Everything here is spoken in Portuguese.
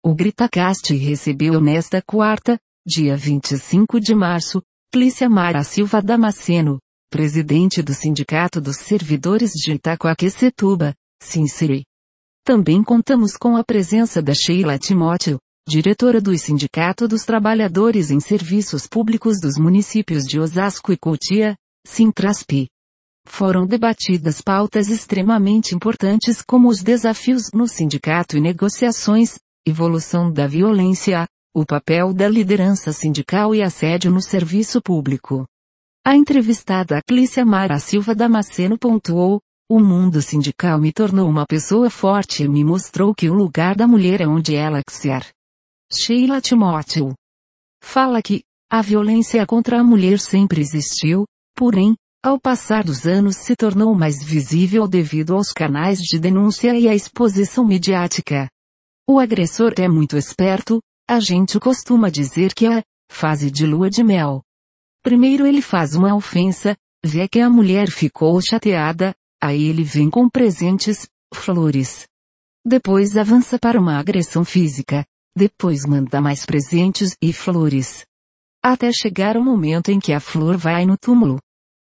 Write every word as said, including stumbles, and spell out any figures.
O Gritacast recebeu nesta quarta, dia vinte e cinco de março, Clícia Mara Silva Damasceno, presidente do Sindicato dos Servidores de Itacoaquecetuba, Sinceri. Também contamos com a presença da Sheila Timóteo, diretora do Sindicato dos Trabalhadores em Serviços Públicos dos municípios de Osasco e Cotia, Sintrasp. Foram debatidas pautas extremamente importantes como os desafios no sindicato e negociações, evolução da violência, o papel da liderança sindical e assédio no serviço público. A entrevistada Clícia Mara Silva Damasceno pontuou: o mundo sindical me tornou uma pessoa forte e me mostrou que o lugar da mulher é onde ela quiser. Sheila Timóteo fala que a violência contra a mulher sempre existiu, porém, ao passar dos anos se tornou mais visível devido aos canais de denúncia e à exposição midiática. O agressor é muito esperto, a gente costuma dizer que é fase de lua de mel. Primeiro ele faz uma ofensa, vê que a mulher ficou chateada, aí ele vem com presentes, flores. Depois avança para uma agressão física, depois manda mais presentes e flores. Até chegar o momento em que a flor vai no túmulo.